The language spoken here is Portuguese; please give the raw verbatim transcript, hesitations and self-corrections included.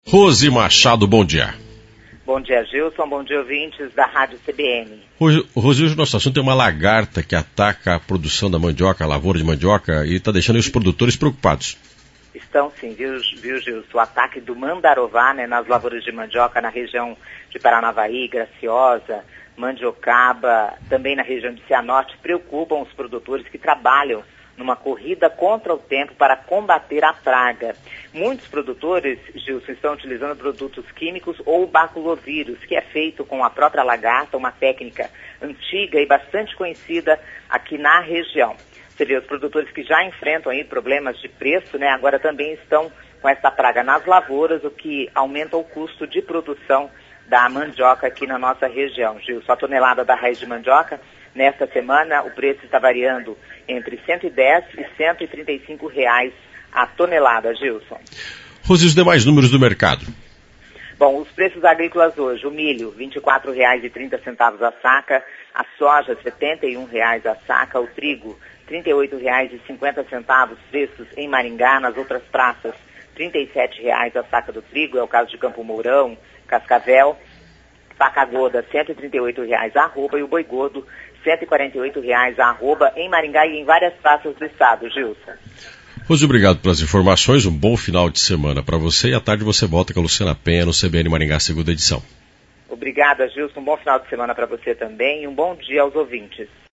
Rose Machado, bom dia. Bom dia, Gilson. Bom dia, ouvintes da Rádio C B N. Hoje, Rose, hoje o nosso assunto é uma lagarta que ataca a produção da mandioca, a lavoura de mandioca, e está deixando os produtores preocupados. Estão sim, viu, viu Gilson? O ataque do mandarová, né, nas lavouras de mandioca na região de Paranavaí, Graciosa, Mandiocaba, também na região de Cianorte, preocupam os produtores que trabalham numa corrida contra o tempo para combater a praga. Muitos produtores, Gilson, estão utilizando produtos químicos ou baculovírus, que é feito com a própria lagarta, uma técnica antiga e bastante conhecida aqui na região. Você vê, os produtores que já enfrentam aí problemas de preço, né, agora também estão com essa praga nas lavouras, o que aumenta o custo de produção da mandioca aqui na nossa região. Gilson, a tonelada da raiz de mandioca, nesta semana, o preço está variando entre cento e dez e cento e trinta e cinco reais a tonelada, Gilson. Rose, os demais números do mercado? Bom, os preços agrícolas hoje, o milho, vinte e quatro reais e trinta centavos a saca, a soja, setenta e um reais a saca, o trigo, trinta e oito reais e cinquenta centavos, preços em Maringá, nas outras praças, trinta e sete reais a saca do trigo, é o caso de Campo Mourão, Cascavel, vaca gorda, cento e trinta e oito reais a arroba, e o boi gordo, cento e quarenta e oito reais a arroba, em Maringá e em várias praças do estado, Gilson. Rose, obrigado pelas informações, um bom final de semana para você, e à tarde você volta com a Luciana Penha no C B N Maringá, segunda edição. Obrigada, Gilson, um bom final de semana para você também, e um bom dia aos ouvintes.